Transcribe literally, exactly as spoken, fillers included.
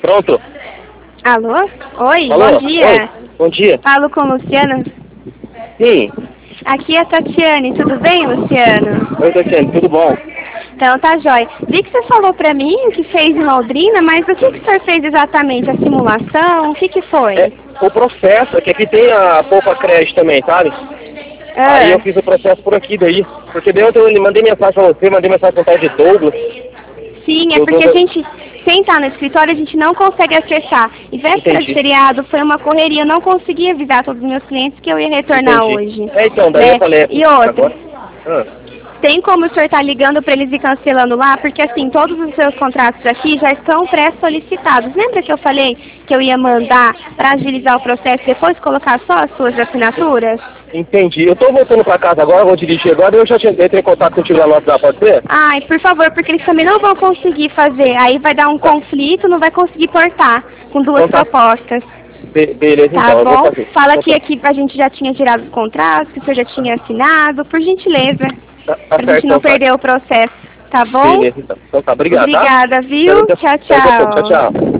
Pronto. Alô? Oi, Alô? bom dia. Oi, bom dia. Falo com o Luciano. Sim. Aqui é a Tatiane, tudo bem, Luciano? Oi, Tatiane, tudo bom? Então tá jóia. Vi que você falou pra mim que fez em Londrina, mas o que, que o senhor fez exatamente? A simulação? O que, que foi? É, o processo, é que aqui tem a Poupa Crédito também, sabe? Aí eu Ah, fiz o processo por aqui daí. Porque daí ontem eu mandei mensagem pra você, mandei mensagem pra tal de Douglas. sim, é Do porque a Douglas. gente, sem estar no escritório, a gente não consegue acessar. E véspera de Entendi. feriado foi uma correria, eu não consegui avisar todos os meus clientes que eu ia retornar Entendi. hoje. É, então, daí eu Né? falei, E outra, agora. Ah, tem como o senhor estar ligando para eles e cancelando lá? Porque assim, todos os seus contratos aqui já estão pré-solicitados. Lembra que eu falei que eu ia mandar para agilizar o processo e depois colocar só as suas assinaturas? entendi. Eu tô voltando pra casa agora, vou dirigir agora, eu já tinha, entrei em contato contigo lá no WhatsApp, pode ser? Ai, por favor, porque eles também não vão conseguir fazer. Aí vai dar um Tá. conflito, não vai conseguir portar com duas Então tá. propostas. Be- beleza, Tá então, eu vou bom? fazer. Fala Então que tá. aqui a gente já tinha tirado os contratos, que o senhor já tinha assinado, por gentileza. Tá, tá Pra certo, gente não então tá. perder o processo, tá bom? Beleza, então. Então tá, obrigado, tá? Obrigada, viu? Até Tchau, daqui a pouco. Tchau, tchau. tchau.